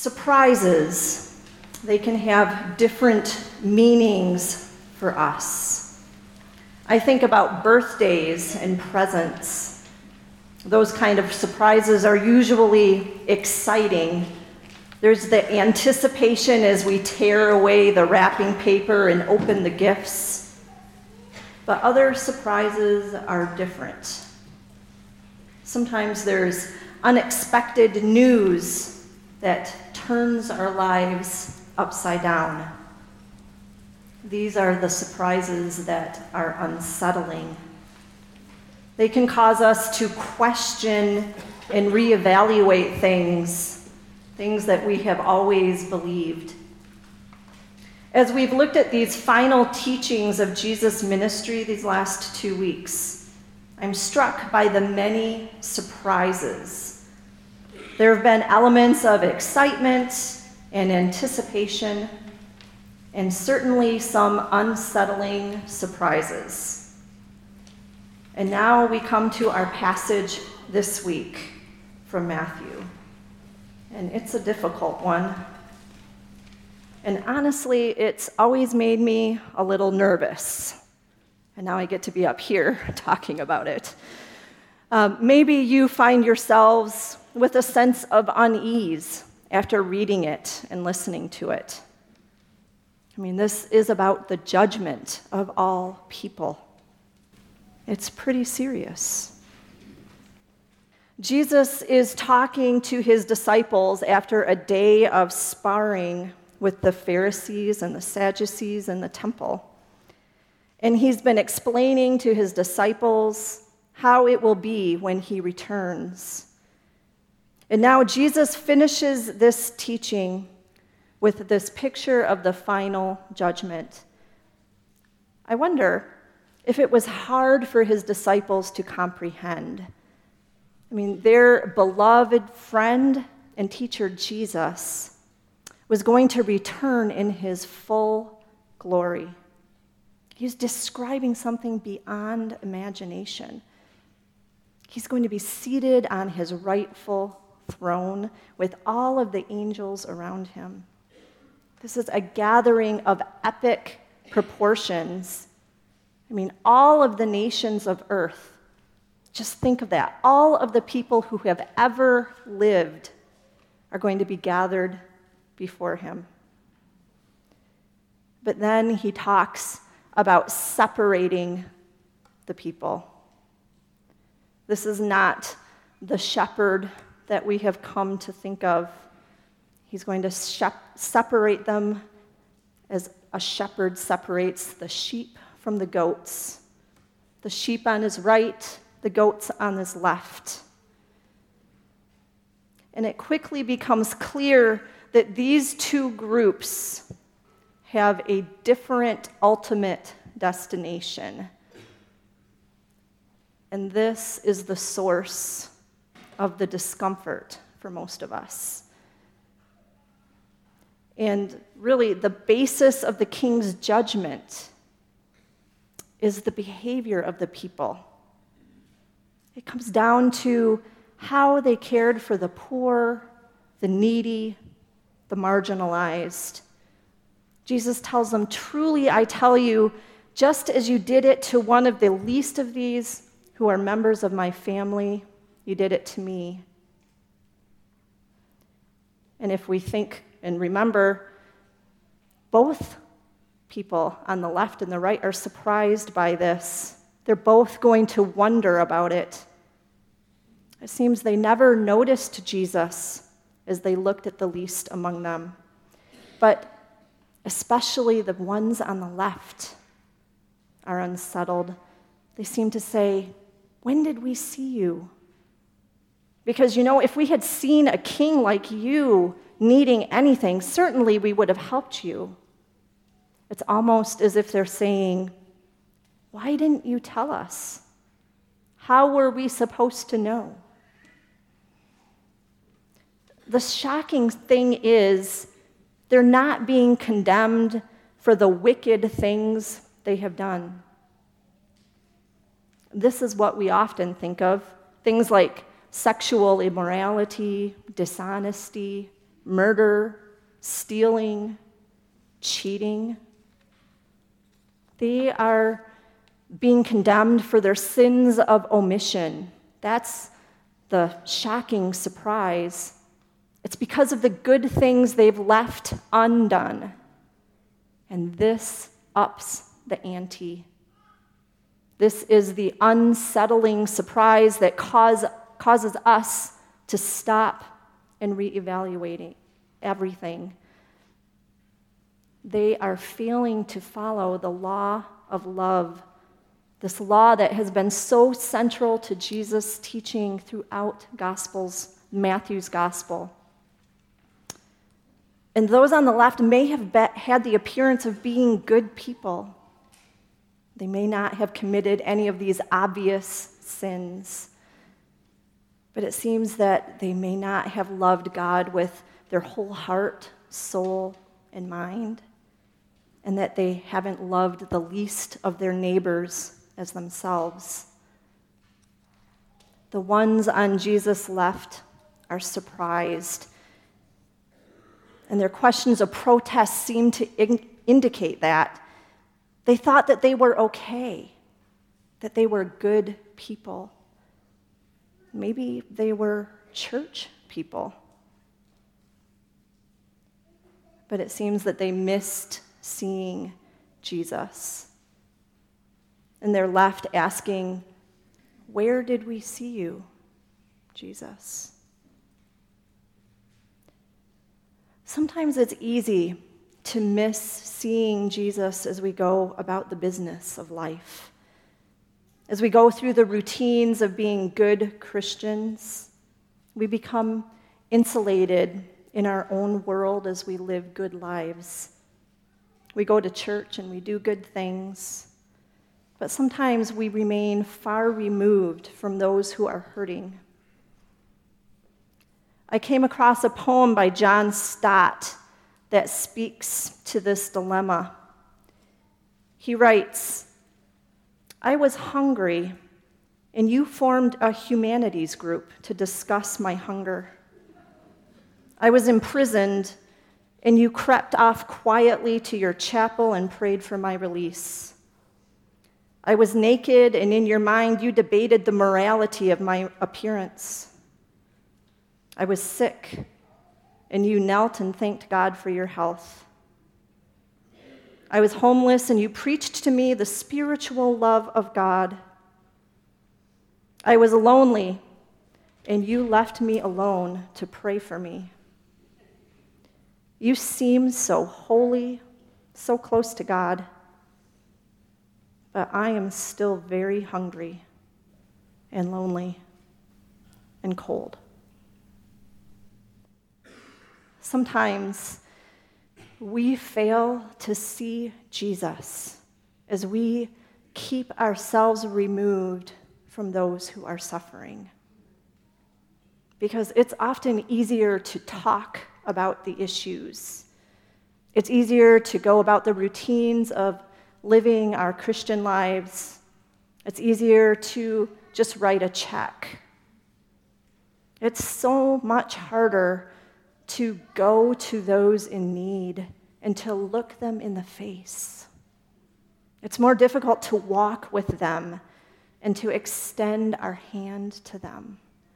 Surprises, they can have different meanings for us. I think about birthdays and presents. Those kind of surprises are usually exciting. There's the anticipation as we tear away the wrapping paper and open the gifts. But other surprises are different. Sometimes there's unexpected news that turns our lives upside down. These are the surprises that are unsettling. They can cause us to question and reevaluate things that we have always believed. As we've looked at these final teachings of Jesus' ministry these last 2 weeks, I'm struck by the many surprises. There have been elements of excitement and anticipation, and certainly some unsettling surprises. And now we come to our passage this week from Matthew. And it's a difficult one. And honestly, it's always made me a little nervous. And now I get to be up here talking about it. Maybe you find yourselves with a sense of unease after reading it and listening to it. I mean, this is about the judgment of all people. It's pretty serious. Jesus is talking to his disciples after a day of sparring with the Pharisees and the Sadducees in the temple. And he's been explaining to his disciples how it will be when he returns. And now Jesus finishes this teaching with this picture of the final judgment. I wonder if it was hard for his disciples to comprehend. I mean, their beloved friend and teacher Jesus was going to return in his full glory. He's describing something beyond imagination. He's going to be seated on his rightful throne with all of the angels around him. This is a gathering of epic proportions. I mean, all of the nations of earth. Just think of that. All of the people who have ever lived are going to be gathered before him. But then he talks about separating the people. This is not the shepherd that we have come to think of. He's going to separate them as a shepherd separates the sheep from the goats. The sheep on his right, the goats on his left. And it quickly becomes clear that these two groups have a different ultimate destination. And this is the source of the discomfort for most of us. And really, the basis of the king's judgment is the behavior of the people. It comes down to how they cared for the poor, the needy, the marginalized. Jesus tells them, "Truly I tell you, just as you did it to one of the least of these who are members of my family, you did it to me." And if we think and remember, both people on the left and the right are surprised by this. They're both going to wonder about it. It seems they never noticed Jesus as they looked at the least among them. But especially the ones on the left are unsettled. They seem to say, "When did we see you?" Because, if we had seen a king like you needing anything, certainly we would have helped you. It's almost as if they're saying, "Why didn't you tell us? How were we supposed to know?" The shocking thing is, they're not being condemned for the wicked things they have done. This is what we often think of, things like sexual immorality, dishonesty, murder, stealing, cheating. They are being condemned for their sins of omission. That's the shocking surprise. It's because of the good things they've left undone. And this ups the ante. This is the unsettling surprise that causes us to stop and reevaluate everything. They are failing to follow the law of love, this law that has been so central to Jesus' teaching throughout Matthew's gospel. And those on the left may have had the appearance of being good people. They may not have committed any of these obvious sins, but it seems that they may not have loved God with their whole heart, soul, and mind, and that they haven't loved the least of their neighbors as themselves. The ones on Jesus' left are surprised, and their questions of protest seem to indicate that. They thought that they were okay, that they were good people. Maybe they were church people. But it seems that they missed seeing Jesus. And they're left asking, "Where did we see you, Jesus?" Sometimes it's easy to miss seeing Jesus as we go about the business of life. As we go through the routines of being good Christians, we become insulated in our own world as we live good lives. We go to church and we do good things, but sometimes we remain far removed from those who are hurting. I came across a poem by John Stott that speaks to this dilemma. He writes, "I was hungry, and you formed a humanities group to discuss my hunger. I was imprisoned, and you crept off quietly to your chapel and prayed for my release. I was naked, and in your mind you debated the morality of my appearance. I was sick, and you knelt and thanked God for your health. I was homeless, and you preached to me the spiritual love of God. I was lonely, and you left me alone to pray for me. You seemed so holy, so close to God, but I am still very hungry and lonely and cold." Sometimes we fail to see Jesus as we keep ourselves removed from those who are suffering, because it's often easier to talk about the issues. It's easier to go about the routines of living our Christian lives. It's easier to just write a check. It's so much harder to go to those in need and to look them in the face. It's more difficult to walk with them and to extend our hand to them.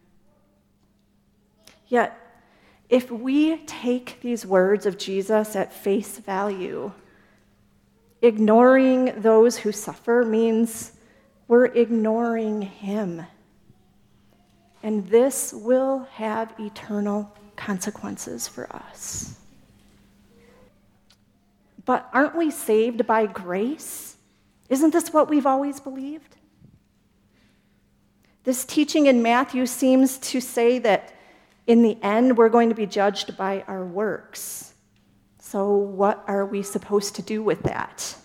Yet, if we take these words of Jesus at face value, ignoring those who suffer means we're ignoring him. And this will have eternal consequences for us. But aren't we saved by grace? Isn't this what we've always believed? This teaching in Matthew seems to say that in the end, we're going to be judged by our works. So what are we supposed to do with that?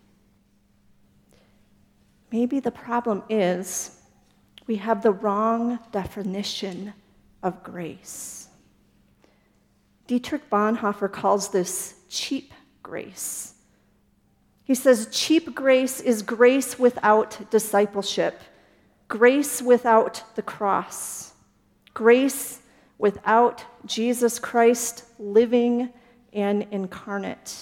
Maybe the problem is we have the wrong definition of grace. Dietrich Bonhoeffer calls this cheap grace. He says, cheap grace is grace without discipleship, grace without the cross, grace without Jesus Christ living and incarnate.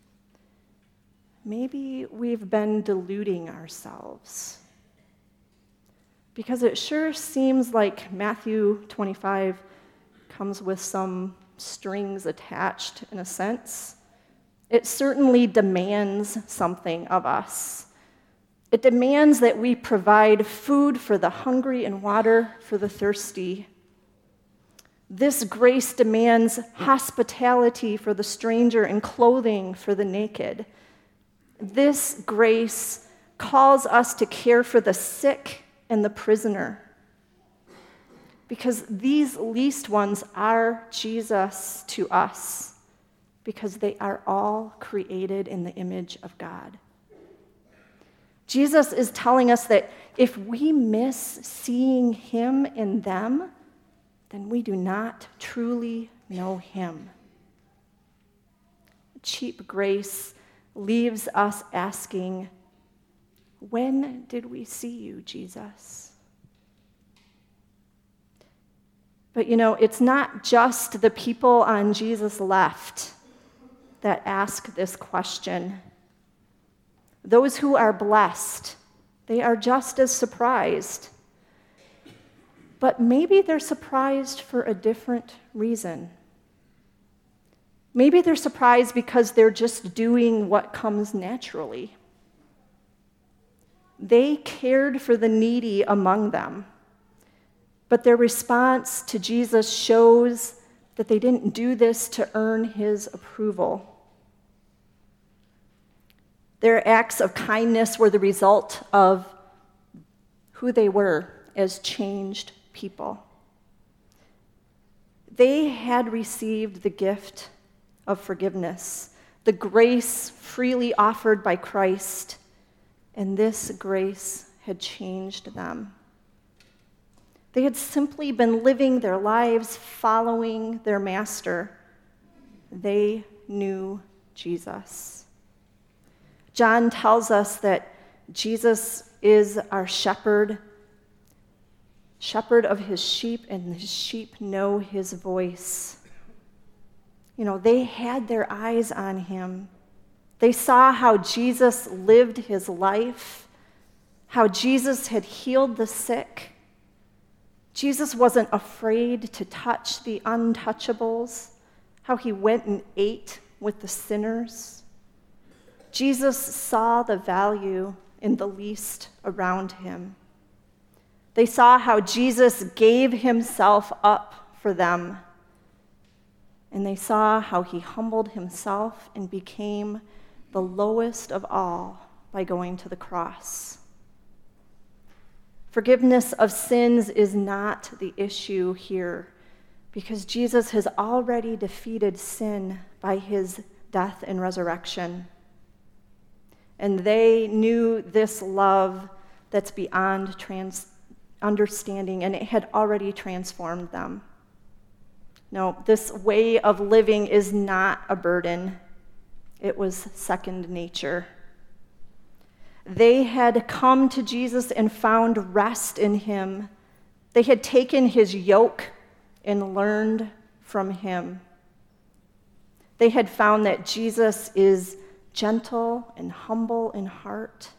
Maybe we've been deluding ourselves. Because it sure seems like Matthew 25 comes with some strings attached in a sense. It certainly demands something of us. It demands that we provide food for the hungry and water for the thirsty. This grace demands hospitality for the stranger and clothing for the naked. This grace calls us to care for the sick and the prisoner, because these least ones are Jesus to us, because they are all created in the image of God. Jesus is telling us that if we miss seeing him in them, then we do not truly know him. Cheap grace leaves us asking, when did we see you, Jesus? But it's not just the people on Jesus' left that ask this question. Those who are blessed, they are just as surprised. But maybe they're surprised for a different reason. Maybe they're surprised because they're just doing what comes naturally. They cared for the needy among them, but their response to Jesus shows that they didn't do this to earn his approval. Their acts of kindness were the result of who they were as changed people. They had received the gift of forgiveness, the grace freely offered by Christ, and this grace had changed them. They had simply been living their lives following their master. They knew Jesus. John tells us that Jesus is our shepherd of his sheep, and his sheep know his voice. They had their eyes on him. They saw how Jesus lived his life, how Jesus had healed the sick. Jesus wasn't afraid to touch the untouchables, how he went and ate with the sinners. Jesus saw the value in the least around him. They saw how Jesus gave himself up for them. And they saw how he humbled himself and became the lowest of all by going to the cross. Forgiveness of sins is not the issue here, because Jesus has already defeated sin by his death and resurrection. And they knew this love that's beyond understanding, and it had already transformed them. No, this way of living is not a burden. It was second nature. They had come to Jesus and found rest in him. They had taken his yoke and learned from him. They had found that Jesus is gentle and humble in heart,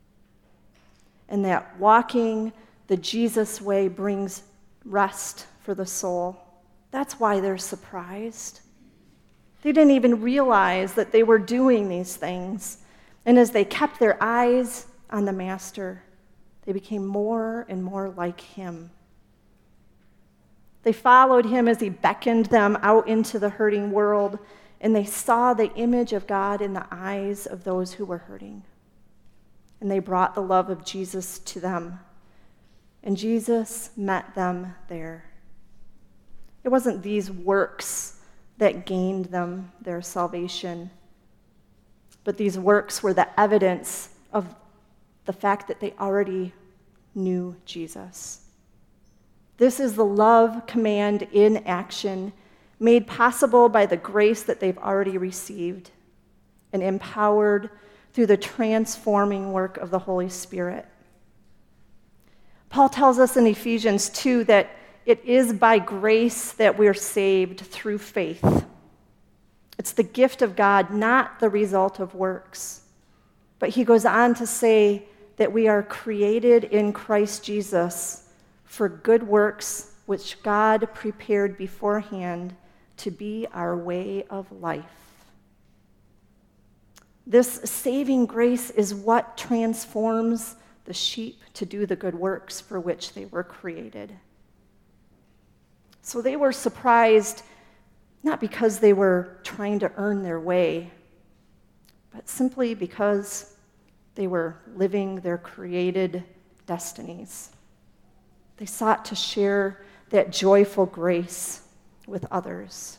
and that walking the Jesus way brings rest for the soul. That's why they're surprised. They didn't even realize that they were doing these things. And as they kept their eyes on the Master, they became more and more like him. They followed him as he beckoned them out into the hurting world, and they saw the image of God in the eyes of those who were hurting. And they brought the love of Jesus to them. And Jesus met them there. It wasn't these works that gained them their salvation, but these works were the evidence of the fact that they already knew Jesus. This is the love command in action, made possible by the grace that they've already received and empowered through the transforming work of the Holy Spirit. Paul tells us in Ephesians 2 that it is by grace that we're saved through faith. It's the gift of God, not the result of works. But he goes on to say that we are created in Christ Jesus for good works, which God prepared beforehand to be our way of life. This saving grace is what transforms the sheep to do the good works for which they were created. So they were surprised, not because they were trying to earn their way, but simply because they were living their created destinies. They sought to share that joyful grace with others.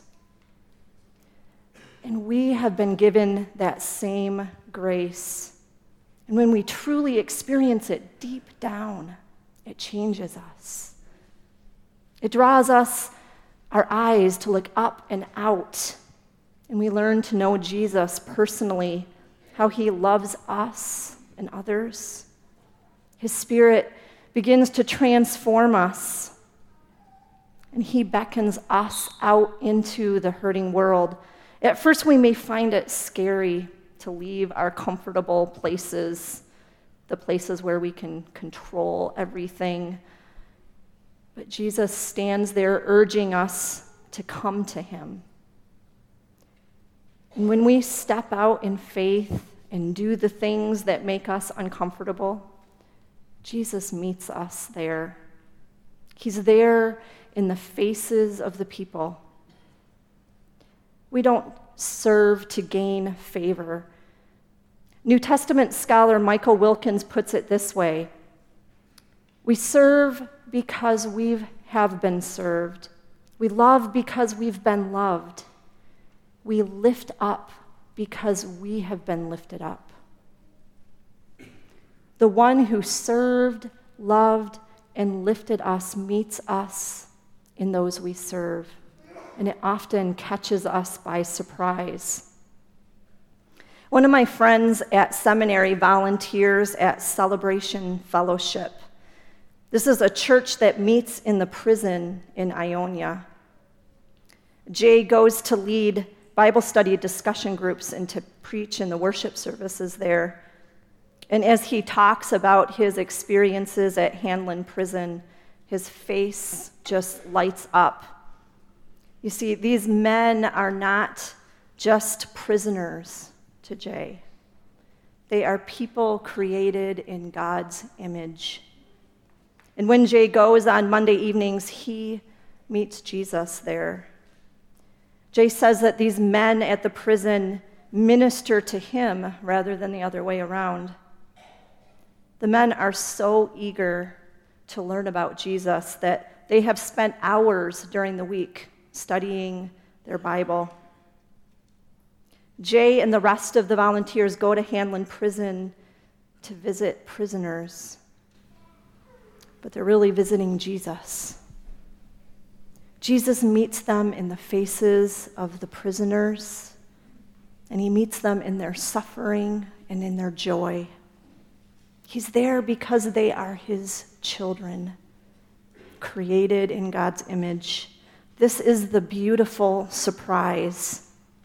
And we have been given that same grace. And when we truly experience it deep down, it changes us. It draws us, our eyes, to look up and out. And we learn to know Jesus personally, how he loves us and others. His Spirit begins to transform us. And he beckons us out into the hurting world. At first, we may find it scary to leave our comfortable places, the places where we can control everything. But Jesus stands there urging us to come to him. And when we step out in faith and do the things that make us uncomfortable, Jesus meets us there. He's there in the faces of the people. We don't serve to gain favor. New Testament scholar Michael Wilkins puts it this way: we serve because we have been served. We love because we've been loved. We lift up because we have been lifted up. The one who served, loved, and lifted us meets us in those we serve, and it often catches us by surprise. One of my friends at seminary volunteers at Celebration Fellowship. This is a church that meets in the prison in Ionia. Jay goes to lead Bible study discussion groups and to preach in the worship services there. And as he talks about his experiences at Hanlon Prison, his face just lights up. You see, these men are not just prisoners to Jay. They are people created in God's image. And when Jay goes on Monday evenings, he meets Jesus there. Jay says that these men at the prison minister to him rather than the other way around. The men are so eager to learn about Jesus that they have spent hours during the week studying their Bible. Jay and the rest of the volunteers go to Hanlon Prison to visit prisoners, but they're really visiting Jesus. Jesus meets them in the faces of the prisoners, and he meets them in their suffering and in their joy. He's there because they are his children, created in God's image. This is the beautiful surprise.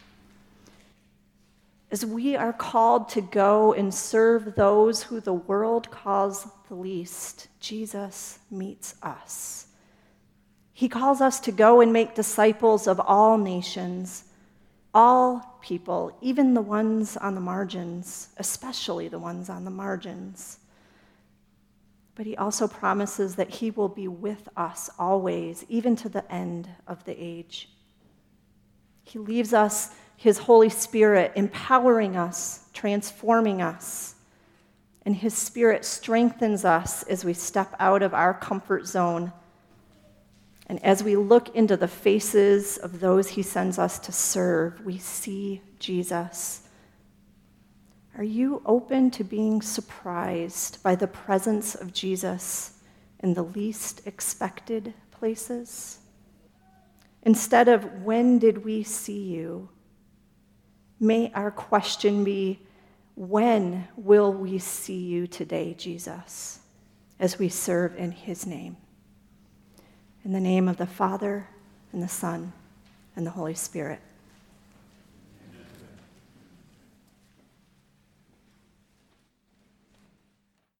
As we are called to go and serve those who the world calls the least, Jesus meets us. He calls us to go and make disciples of all nations, all people, even the ones on the margins, especially the ones on the margins. But he also promises that he will be with us always, even to the end of the age. He leaves us his Holy Spirit, empowering us, transforming us. And his Spirit strengthens us as we step out of our comfort zone. And as we look into the faces of those he sends us to serve, we see Jesus. Are you open to being surprised by the presence of Jesus in the least expected places? Instead of, when did we see you? May our question be, when will we see you today, Jesus, as we serve in his name? In the name of the Father, and the Son, and the Holy Spirit.